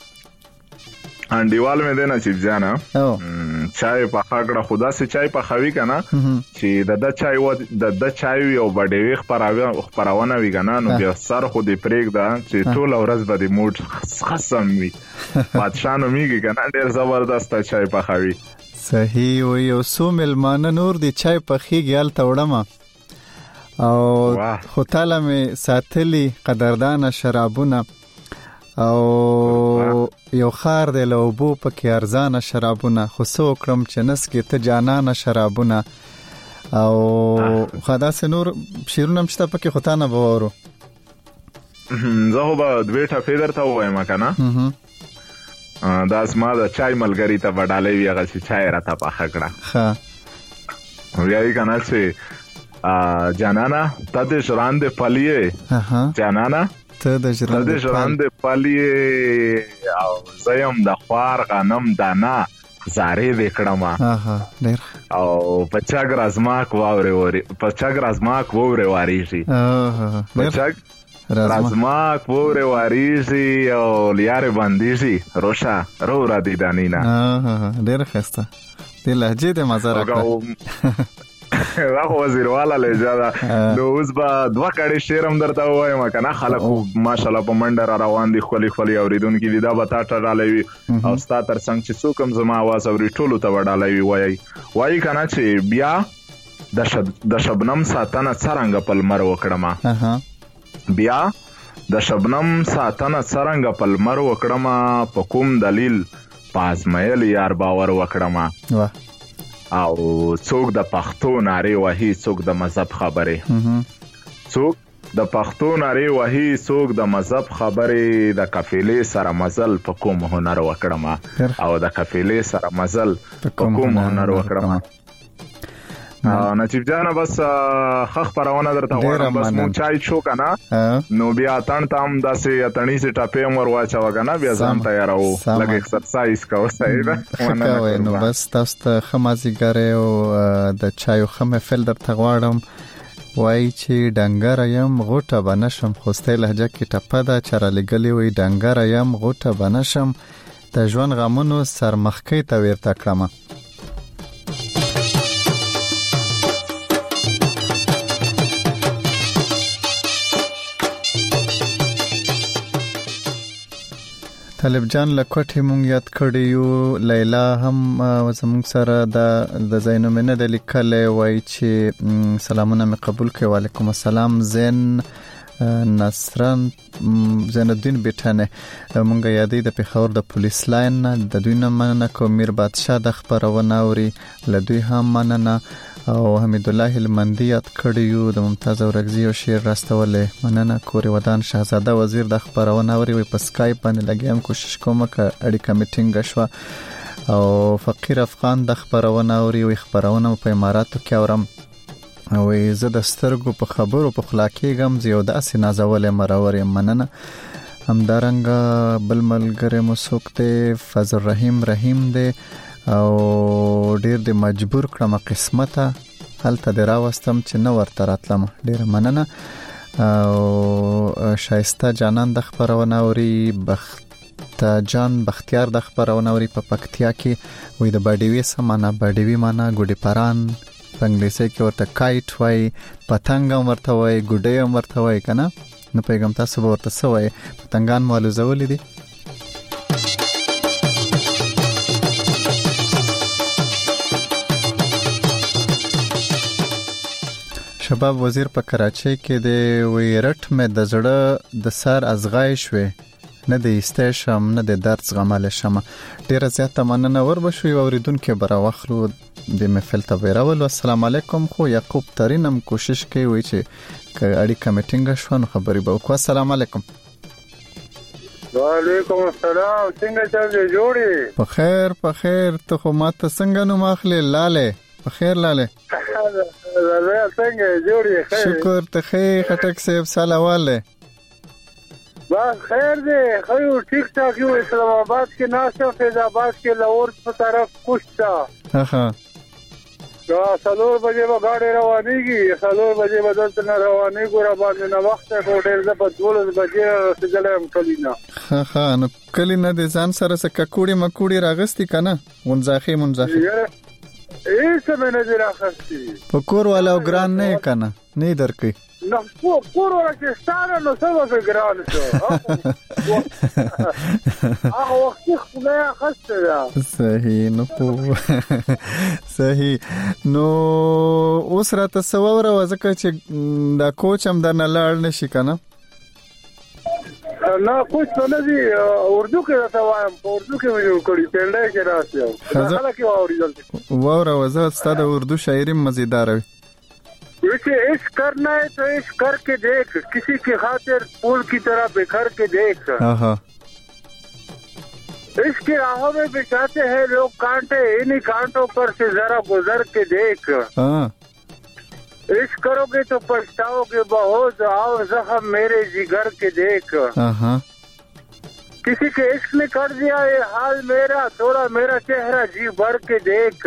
انډیوال مې دی نجیب جان چای پخا کړه، خدا سي چای پخوي کنه چې د د چای و د د چای یو بډېوي خبرونه وی کنه نو بیا سر خو دې پرېګ ده چې ټول ورځ به دې موډ خصم وي. بادشاہ نو میږي کنه ډېر زبردست چای پخوي. صحیح و یو سو ملمانه نور دی چای پخېږي هلته وړم او خو تاله مې ساتلي قدردانه شرابونه او یو خار دی له اوبو پکې ارزانه شرابونه، خو څه وکړم چې نس کې ته جانانه شرابونه او خو داسې نور شعرونه هم شته پکې خو تا نه به واورو. زه خو به دوې ټپې درته ووایم که نه؟ دا زما د چای ملګري ته به ډالۍ وي هغه چې چای راته پخه کړه. ښه وایي که نه چې جانانه ته د ژرندې پل یې جانانه ته د ژرندې پل یې او زه یم د خوار غنم دانه زارې دې کړمه او په چګ رازماک واورې په چګ رازماک واورې واریږي په چګ رازماک واورې واریږي او لیارې بندیږي روشه رو را دې دانینا. ډېر ښایسته دې لهجې دې مزه راکړه. دا خو وزیرواله لهجه ده. نو اوس به دوه کړې شعر هم درته ووایم که نه؟ خلک ماشاءالله په منډه را روان دي، ښکلي ښکلي اورېدونکي دي. دا به تا ته ډالۍ وي او ستا تر څنګ چې څوک هم زما اواز اوري ټولو ته به ډالۍ وي. وایي وایي که نه چې بیا د شبنم ساتنه څرنګه په لمر وکړمه، بیا د شبنم ساتنه څرنګه په لمر وکړمه، په کوم دلیل په ازمیل یار باور وکړمه. او څوک د پښتو نارې وهي څوک د مذهب خبرې، څوک د پښتو نارې وهي څوک د مذهب خبرې، د قافلې سره مزل په کوم هنر وکړمه او د قافلې سره مزل په کوم هنر وکړمه. نجیب جانه بس خخ پرونه درته غواړم بس مو چای شو کنه نو بیا تن تام داسې اتنی سي ټاپې مور واچو کنه بیا ځان تیارو لګ ایکسرسایز کوو. صحیح ده نو بس تاسو ته خمازیګره او د چایو خمه فل درته غواړم. وای چې ډنګر یم غوټه بنشم، خوسته لهجه کې ټپه ده چر لګلی وای ډنګر یم غوټه بنشم، د ژوند غمونو سرمخکې ته ورته کړم. طالب جان لکوټي مونږ یاد کړی یو لیلا هم زموږ سره د زینو منه د لیکل وای چې سلامونه مې قبول کړي. وعلیکم السلام. زین نصران زین الدین بیٹانه مونږ یادې د پیښور د پولیس لاین د دوی نه مننه کوم. میر بادشاه د خبرونه اوري له دوی هم مننه. او حمید الله المندی یاد کړی یو د ممتاز اورغزی او شیر راستولې مننه. کوري ودان شهزاده وزیر د خبرونه اوري وي په سکایپ باندې لګیم کوشش کوم ک اړیکه میټینګ شوا. او فقیر افغان د خبرونه اوري وي خبرونه په اماراتو کې اورم او زه د سترګو په خبرو په خلاکېګم زیاده اسې نازولې مرور مننه. همدارنګ بل ملګری مو سوکته فضل رحیم رحیم دی او ډیر د مجبور کړم قسمته هلته دراوستم چې نو ورته راتلم. ډیر مننه. او شایسته جانان د خبرونه اوري بخت جان بختیار د خبرونه اوري په پکتیا کې وې د باډیوي سمانه باډیوي معنا ګوډی پران په انګلیسي کې ورته کایټ وای پتنګ ورته وای ګوډی ورته وای کنه نو پیغام تاسو ورته سوای پتنګان مالوزولې دي. شباب وزیر په کراچۍ کې د ویرټ مې د زړه د سر ازغای شوې نه د استیشم نه د درد زغمل شم. ډیر زیاته مننه ور بشوي اوریدونکو برا واخلو د محفل ته ویراول. السلام علیکم. خو یعقوب ترینم کوشش کوي وای چې اړیکه میټینګ شو نو خبري به وکړو. السلام علیکم. وعلیکم السلام. څنګه چل جوړي؟ په خیر په خیر. ته خو ماته څنګه نو ماخلي لاله په خیر لاله زه څنګه جوړي؟ خیر شکر ته خیر خټک صاحب سلامواله. بس خیر دی خو ټیک ټاک یو. اسلام آباد کې ناشته فیض آباد کې لاهور په طرف کوشتا ها دا څلور بجې به گاډي روانيږي. څلور بجې به دلته نه روانيږي را باندې نه وخت هوټل ز په دولس بجې رسېدلم کلینا. ها ها نو کلینا د ځان سره څه ککوړي مکوړي راغستې کنه منځاخي منځاخي ایسه مې نه دی راخستې په کور والا ګران نه کنه نه درکې نو کور والا چې ستاره نو څه به ګران شو هغه وخت خو نه خسته ده. صحیح نو صحیح نو اوس راته سووره وځکه چې دا کوچ هم د نه لاړ نشي کنه. نه کوچ نه دی اردو کې راته وایم په اردو کې ویل کړی پندای کې راځي خلک یې واورېدل. واوره وزه ستاسو اردو شاعری مزیدار وي. ویسے عشق کرنا ہے تو عشق کر کے دیکھ کسی کی خاطر پھول کی طرح بکھر کے دیکھ. عشق کی راہوں میں بچھاتے ہیں لوگ کانٹے انہی کانٹوں پر سے ذرا گزر کے دیکھ. عشق کرو گے تو پچھتاؤ گے بہت آؤ زخم میرے جگر کے دیکھ. کسی کے عشق نے کر دیا یہ حال میرا تھوڑا میرا چہرہ جی بھر کے دیکھ.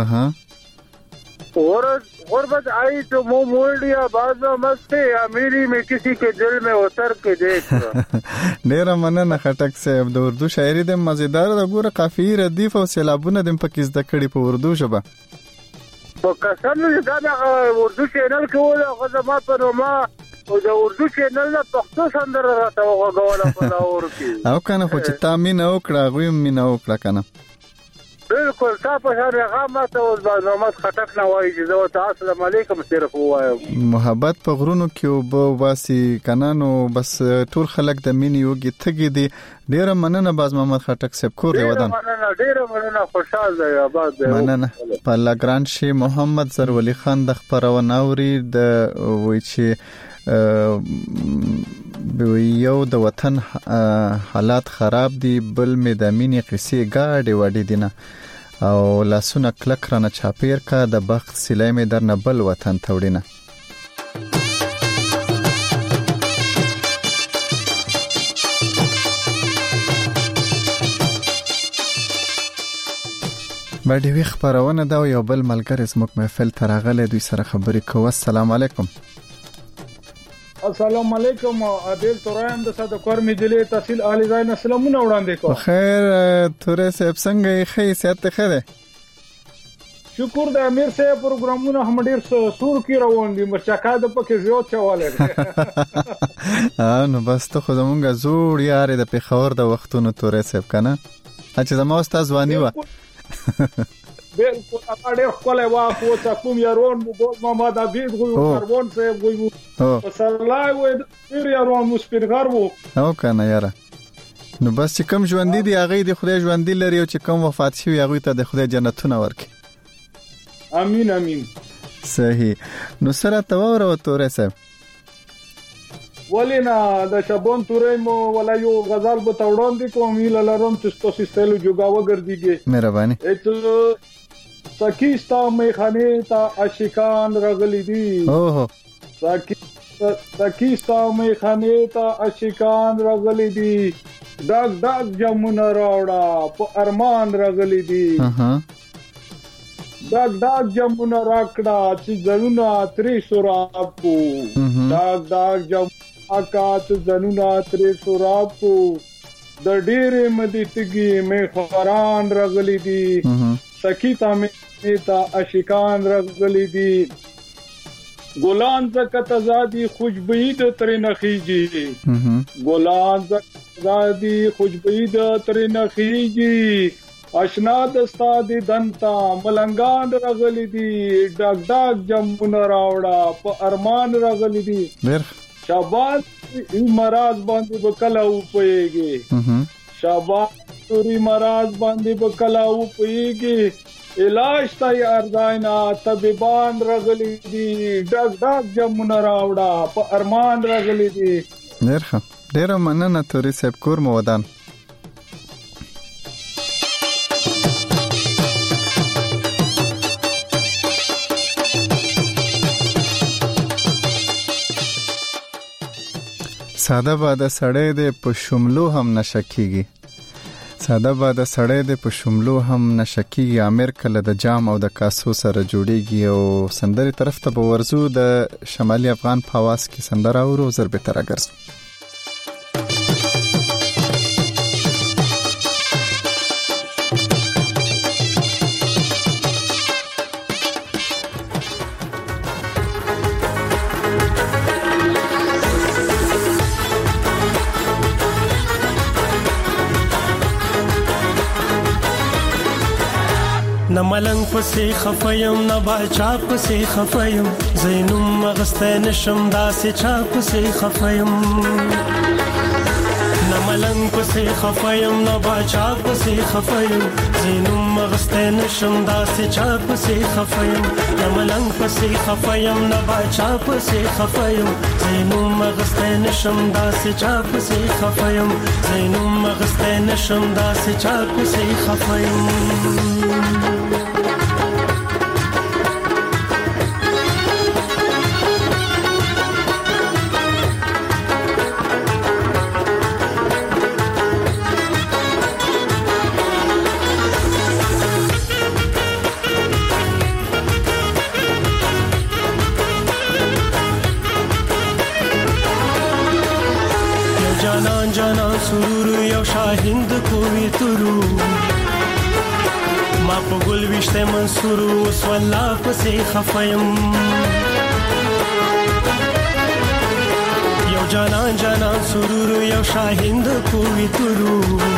غربت آئی تو منہ موڑ لیا بازو مست امیری میں کسی کے دل میں اتر کے دیکھ. ډیر مننه خټک صاحب. د اردو شاعری د مزیدار د ګوره قافیه ردیف او سیلابونه د پکې زده کړي په اردو ژبه. په قسم دې دا اردو چینل کې وله خو زما په نوما او د اردو چینل نه پښتو سندره راته وغوړه په لاور کې او کنه خو چې تا مين او کړه غوي مين او کړه کنه بالکل. تاسو هغه غامته او برنامه خټک نه وایي چې زه تاسو السلام علیکم صرف وایم. محبت په غرونو کې او بو واسي کنه نو بس ټول خلک د مين یوګي تګي دي. ډیر مننه باز محمد خټک صاحب کور دی ودان. مننه ډیر مننه خوشاله دی آباد دی. مننه په لاګران شي محمد زرولي خان د خبرونه اوري د وای چې یو د وطن حالات خراب دي بل مې د مینې قصې گاډي وډي دینه او لاسونه کلک رانه چاپیر کا د بخت سلای مې درنه بل وطن توړینه. باندې وی خبرونه دا یو بل ملګری زموږ محفل ترغله دوی سره خبرې کوو. السلام علیکم. السلام علیکم. عادل ترایم د صد کور می دلی تحصیل اهلی ځای سلامونه وړاندې کوم. خیر تورې صاحب څنګه یې خې سیاست خره شکر د امیر صاحب پروګرامونه هم ډیر سور کی روان دي مرچکا د پکې زیات چواله اه نو بس ته خو زمونږ زوړ یار د پیښور د وختونو تورې صاحب کنه چې زمو استاد ځواني و بالکل هغه ډیر خپل واخ او څه کوم یارون مو محمد عبید غو کاربون صاحب غو وسلای و ډیر یارون مو سپیرګر وو او کنه یاره نو بس چې کوم ژوند دي هغه د خدای ژوند لري او چې کوم وفات شي هغه ته د خدای جنتونه ورکړي امين امين صحیح نو سره تاور او تورې صاحب ولینا د شبون تورې مو ولا یو غزل به توړون دي کوم ویل لرم چې تاسو ستلو جوګاو ګرځيږي مهرباني اته سکیستا میخانه تا عاشقان رغلی دي اوه سکی سکیستا میخانه تا عاشقان رغلی دي داغ داغ جمونه راوړه په ارمان رغلی دي داغ داغ جمونه راکړه چې زړونه ترې سوراب کو داغ داغ جم اکات زنونه ترې سوراب کو د ډېرې مدې تګي مې خوران رغلی دي سکیتا مې تا عاشقان رغلی دي ګلان زکه تزادي خوشبوئی د ترې نخيږي ګلان زادي خوشبوئی د ترې نخيږي آشنا دستا دی دنتا ملنګان رغلی دي ډاګ ډاګ جمونه راوړه په ارمان رغلی دي شاباش مراد باندې بکلا او پېږي شاباش توري مراد باندې بکلا او پېږي علاج تای ارزاینا طبيبان رغلی دي ډاګ ډاګ جمونه راوړه په ارمان رغلی دي ډېر ډېر مننه توري صاحب کور مو ودان ساده باده سړی د پښوملو هم نشکیږي ساده باده سړی د پښوملو هم نشکیږي امیر کله د جام او د کاسو سره جوړیږي او سندري طرف ته به ورزو د شمالي افغان په आवाज کې سندره اورو زر به تر ګرځو نملنګ پسې خفیم نه باچا پسې خفیم زینوم مغسته نشم داسې چا پسې خفیم نملنګ پسې خفیم نه باچا پسې خفیم زینوم مغسته نشم داسې چا پسې خفیم نملنګ پسې خفیم نه باچا پسې خفیم زینوم مغسته نشم داسې چا پسې خفیم زینوم مغسته نشم داسې چا پسې خفیم سرور یو شاهند کوي ترو ما په ګل وشته منصور وس والله پسې خفیم یو جانان جانان سرور یو شاهند کوي ترو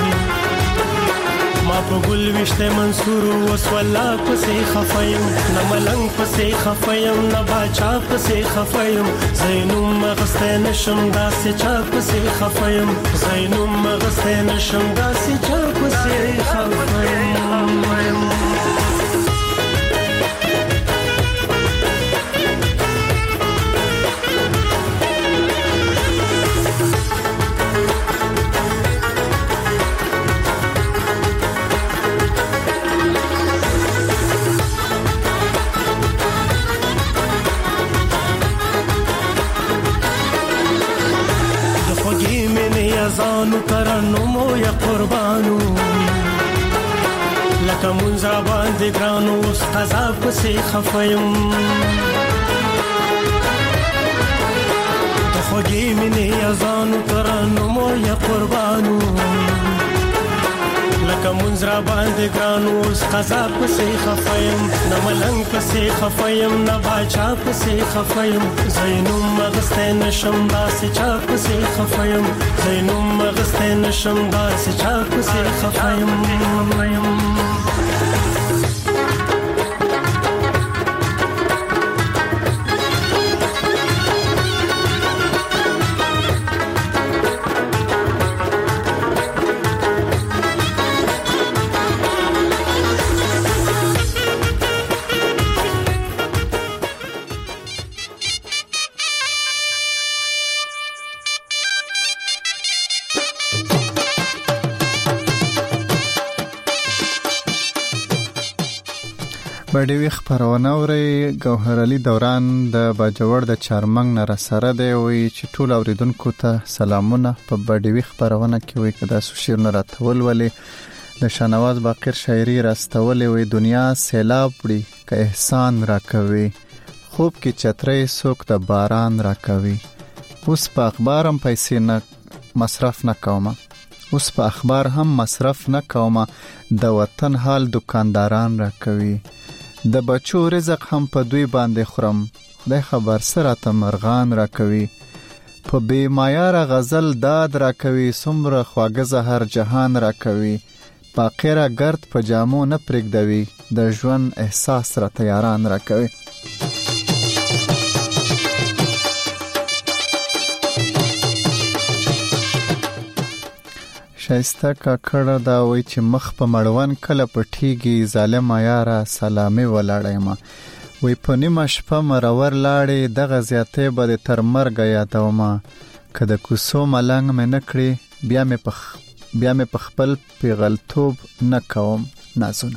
ما په ګل وشته منصور وس والله پسې خفیم نملنګ پسې خفیم نه باچا پسې خفیم زینوم مغسته نشم داسې چا پسې خفیم زینوم مغسته نشم داسې چا پسې خفیم زانو ترنمو یا قربانو لکه منځه باندې ګرانو اوس قضا پسې خفیم د خوږې مینې زانو ترنمو یا قربانو لکه منځ را باندې ګران اوس قضا پسې خفایم نه ملنګ پسې خفایم نه باچا پسې خفایم زینوم مغسته نشم داسې چا پسې خفایم زینوم مغسته نشم داسې چا پسې خفایم بډیوي خبرونه اوري ګوهر علي دوران د باجوړ د چارمنګ نه رسره دی وی چې ټول اوریدونکو ته سلامونه په بډیوي خبرونه کې وی کدا سو شیرونه راتول ولې د شنواز باقر شاعري راستولې وی دنیا سیلاب وړي که احسان راکوي خوب کې چترې سوک د باران راکوي اوس په اخبارم پیسې نه مصرف نه کوم اوس په اخبار هم مصرف نه کوم د وطن حال دکانداران راکوي د بچو رزق هم په دوی باندې خورم خدای خبر سره ته مرغان راکوي په بے معیار غزل داد راکوي سمره خواږه زهر جهان راکوي باقیره گرد په جامو نه پرېږدوي د ژوند احساس را تیاران راکوي شایسته کاکړه دا وای چې مخ په مړون کله پټیږي ظالم یاره سلامي ولاړېما وای په نیمه شپه مرور لاړې دغه زیاتې به تر مرګ یادوما کله کوسو ملنګ مې نکړي بیا مې پخ بیا مې په خپل پیغلتوب نه کوم نازونه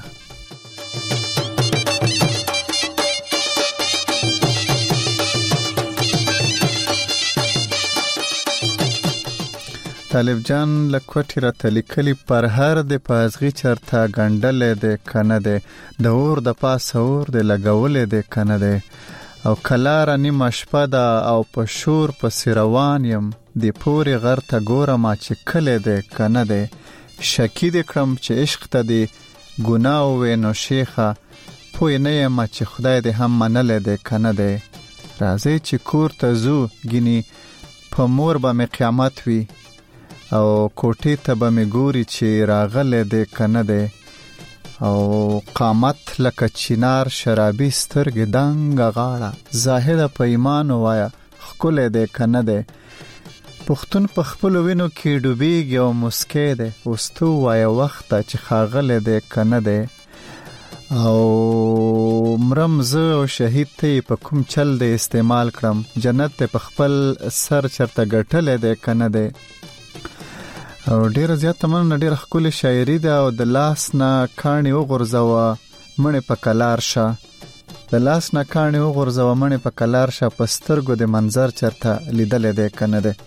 طالب جان لکوټی را تلیکلی پر هر د پازغي چرتا غندلې د کنه ده د اور د پاس اور د لګولې د کنه ده او کلار نیمه شپه ده او په شور په روان یم د پوري غر ته ګوره ما چې کله ده کنه ده شکی د کړم چې عشق ته دی ګناه و نو شیخه پوی نه یم چې خدای دې هم منلې ده کنه ده راځي چې کور ته زو ګینی په مور به مې قیامت وي او کوټې ته به مې ګوري چې راغله دې کنه ده او قامت لکه چینار شرابي سترګې دنګ غاړه زاهد په ایمان وایا خکل دې کنه ده پښتون په خپل وینو کې ډوبېږي او مسکې ده وستو وایا وخت چې خاغله دې کنه ده او مرمزه او شهید ته په کوم چل دې استعمال کړم جنت ته په خپل سر چرته ګټل دې کنه ده او ډیر زیات تمن ډیر خپل شاعري ده او د لاس نه کاني وغورځوا منه په کلار شه د لاس نه کاني وغورځوا منه په کلار شه پسترګو د منظر چرته لیدل ده کنه ده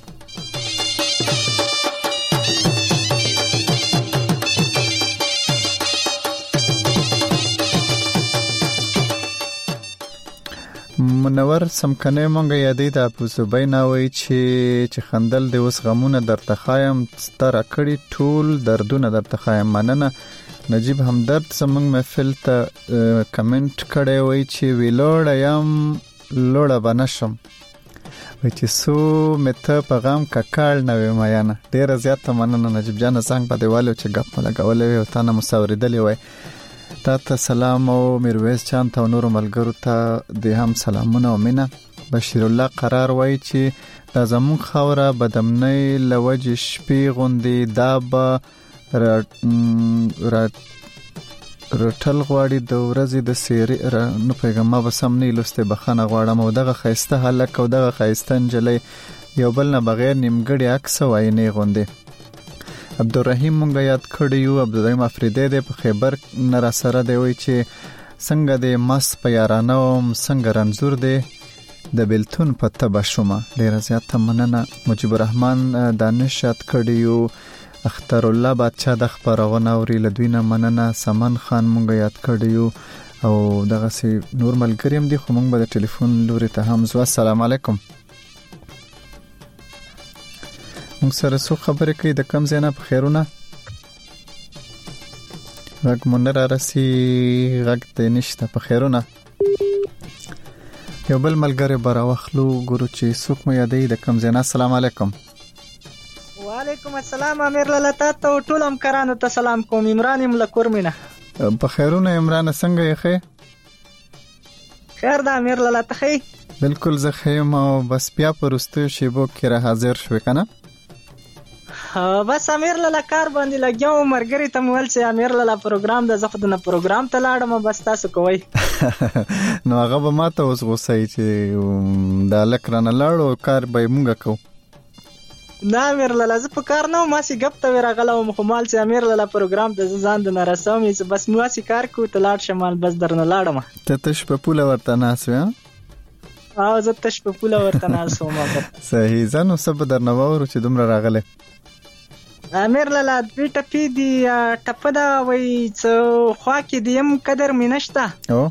منور سمکنه مونږه یادې د ابو زبینا وای چې چې خندل د اوس غمونه درته خایم ستر کړي ټول دردونه درته خایم مننه نجیب همدرد زمونږ محفل ته کمنټ کړي وای چې ویلوړ یم لوړه بنشم وای چې سو مته پیغام ککړ نه ویمایانه ډیر زیات مننه نجیب جان څنګه په دیوالو چې غپ لګولې او تاسو مساوریدلې وای تاسو سلام او میرویس چان ته نور ملګرو ته د هم سلامونه او مینا بشیر الله قرار وای چې د زمون خوره بدمنۍ لوج شپې غوندي دابه رټل غواړي د ورځې د سیری نو پیغام به سم نه لسته بخنه غواړم او دغه خيسته هلک او دغه خيستن جلې یو بل نه بغیر نیمګړی عکس وای نه غوندي عبدالرحیم مونږ یاد کړیو عبدالرحیم افریدی د په خیبر نر سره دی وی چې څنګه د مس په یارانه او څنګه رنزور دی د بلتون په تبه شومه ډیر زیات مننه مجيب الرحمن دانش یاد کړیو اختر الله بادشاہ د خبرونه اوري لدوینه مننه سمن خان مونږ یاد کړیو او دغه سي نور ملګریم دی خو مونږ به د ټلیفون لوري ته هم زو السلام علیکم مونږ سره څو خبرې کوي د کم زینا په خیرونه غږ مونږ را رسي غږ ته نشته په خیرونه یو بل ملګری برا وخلو ګورو چې څوک مو یادې د کم زینا. السلام علیکم. وعلیکم السلام امیر لاله تاسو ټول همکارانو ته سلام کوم. عمران یم لکور مینا. په خیرونه عمران څنګه یې ښه؟ خیر دا امیر لاله ته ښه؟ بالکل زه ښه یم او بس بیا په وروستیو شیبو کې را حاضر شوې که نه؟ بس امیر لاله کار باندې لګیا وم. ملګري ته مې ویل چې امیر لاله پروګرام د زه خو د نه پروګرام ته لاړم بس تاسو کوئ. نو هغه به ما ته اوس غوسه وي چې د هلک رانه لاړو کار به یې مونږ کوو. نه امیر لاله زه په کار نه وم هسې ګپ ته وې راغلی وم خو مال چې امیر لاله پروګرام ته زه ځان د نه رسوم چې بس مو هسې کار کوو ته لاړ شه مال بس درنه لاړم. ته تش په پوله ورته ناست وې؟ او زه تش په پوله ورته ناست وم. صحیح ځه نو څه به درنه واورو چې دومره راغلی. امیر لاله دوی ټپې دي ټپه ده وایي څه خوا کې د یم قدر مې نشته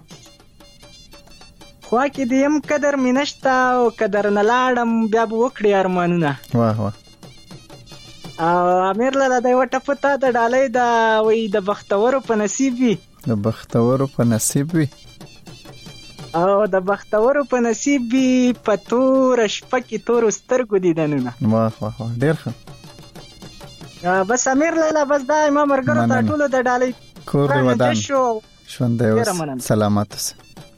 خوا کې د یم قدر مې نشته او که درنه لاړم بیا به وکړې ارمانونه. واه واه. او امیر لاله د یوه ټپه ته د ډالۍ ده وایي د بختورو په نصیب وي د بختورو په نصیب وي او د بختورو په نصیب وي په توره شپه کې تورو سترګو دیدنونه. واه واه واه ډېر ښه. بس امیر لاله بس دا ما مرګرو ته ټولو د ډالۍ کور دی ودان ژوند دی اوس سلامت اوسه.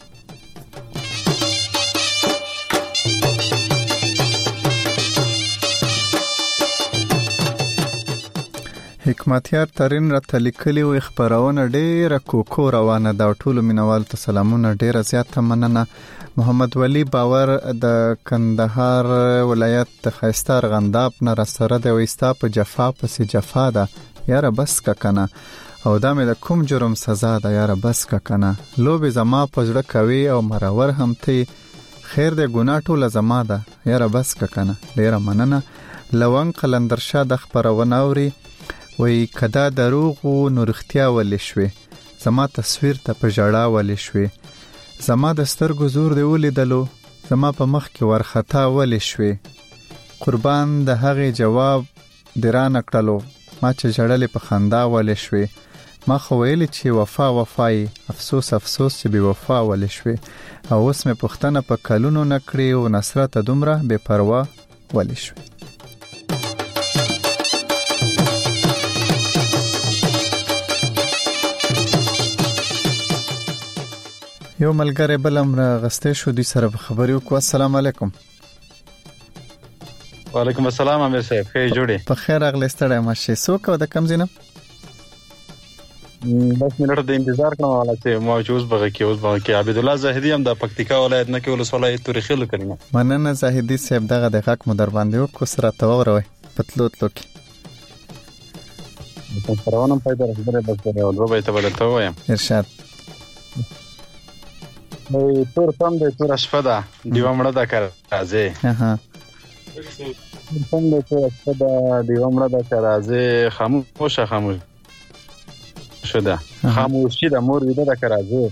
حکمتیار ترین را تلیکلی و خبرونه ډیره کوکو روانه دا ټولو مینوال ته سلامونه ډیره زیاته مننه. محمد ولی باور د کندهار ولایت د خیستار غنداب نه رسره د وستا په جفا پسې جفا ده یاره بس کا کنه او دا مې د کوم جرم سزا ده یاره بس کا کنه لوبې زما په زړه کوي او مرور هم ته خیر د ګناه ټوله زما ده یاره بس کا کنه. ډیره مننه. لونګ قلندرشاه د خبرونه اوري وی کدا دروغ و نو رښتیا ولې شوې زما تصویر ته په ژړا ولې شوې زما د سترګو زور دی ولیدلو زما په مخ کې ورخطا ولې شوې قربان د هغې جواب درا نکړلو ما چې ژړلې په خندا ولې شوې ما خو ویلې چې وفا وفای افسوس افسوس چې بې وفا ولې شوې او اوس مې پوښتنه په کلونو نه کړې او نصرت دومره بې پروا ولې شوې. یو ملګری بل هم راغسته شو دي سره خبرې وکړو. السلام علیکم. وعلیکم السلام امیر صاحب خیر جوړې په خیر اغلی ستړی مشه څوک او د کم زینم بس منټ د انتظار کوم ولا چې مو اوس بغه کې اوس بغه کې عبد الله زاهدی هم د پکتیکا ولایت نه کې ولسوالۍ تورې خلک کړنه مننه زاهدی صاحب دغه د حق مو در باندې وکړو سره توروي پتلو تلو کې په پرونه پیدا راځي بس دا ولو به ته بدلته وایم ارشاد نو تور سم د تور شپه ده دیو مړه ده کار راځي اها سم د تور شپه ده دیو مړه ده کار راځي خاموشه خاموش شده خاموشی د مور ویده ده کار راځي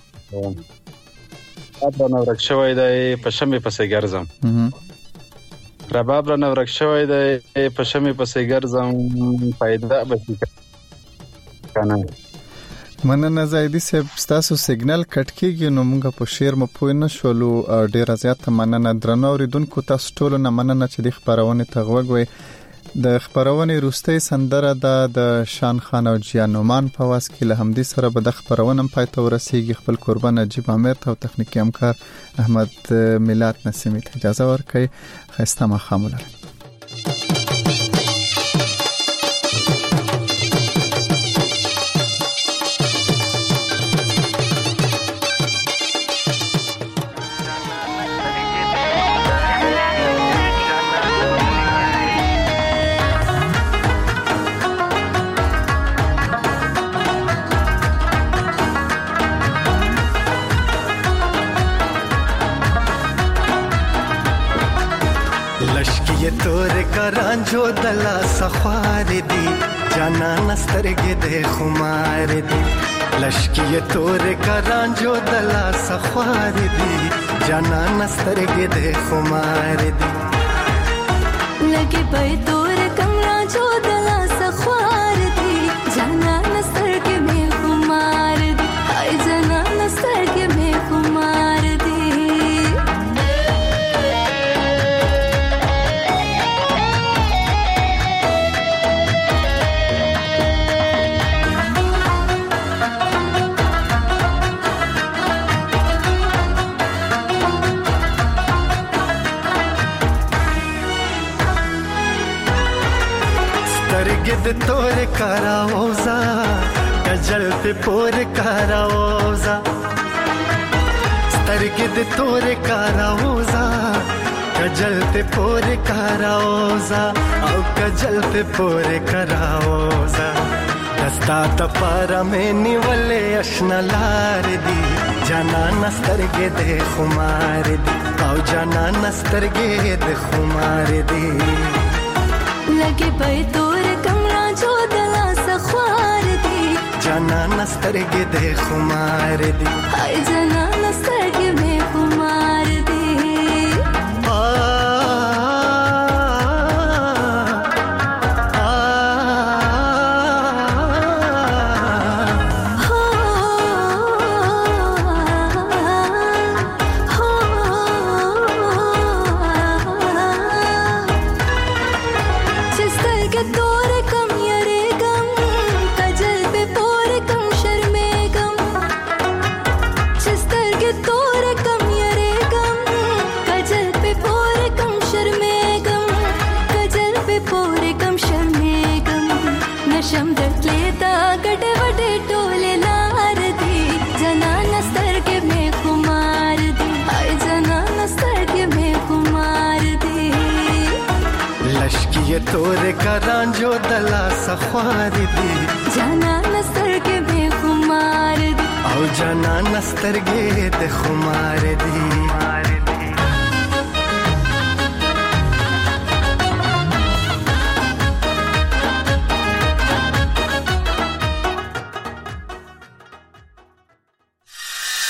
رباب را نورک شوی دی په شمې پسې ګرځم رباب را نورک شوی دی په شمې پسې ګرځم پیدا بسی کنه. مننه زاهدی صاحب ستاسو سیګنل کټ کیږي نو موږ په شیر مو پوه نه شولو ډیره زیاته مننه درنو اوریدونکو تاسو ټول نه مننه چې د خبرونه تغوګوي. د خبرونه روستي سندره د شان خان او جیانومان په واس کې له همدې سره به د خبرونه پای ته ورسیږي. خپل قربان نجیب امیر ته او تخنیکی همکار احمد میلاد نسیمی ته اجازه ورکړئ. خسته ما خاموله رانجو دلا سخوار دی جانا نسترګې د خمار دی لشکی تور کرانجو دلا سخوار دی جانا نسترګې د خمار دی لګي پي تور کمرانجو دلا سخوار دی جانا نسترګې د تور کاراوزا کجل په پور کاراوزا سترګې د تور کاراوزا کجل په پور کاراوزا او کجل په پور کاراوزا دستا ته پارا مې نیولې آشنا لار دی جانا نسترګې د خمار دی او جانا نسترګې د خمار دی لګي په تور کمرا جو دلا سخوار دی جانا نسترګې د خمار دی ای جانا نسترګې د خمار دی ये तोरे करां जो दला सख्वार दी जाना नस्तर के बेखुमार दी او जाना नस्तर गे दे खुमार दी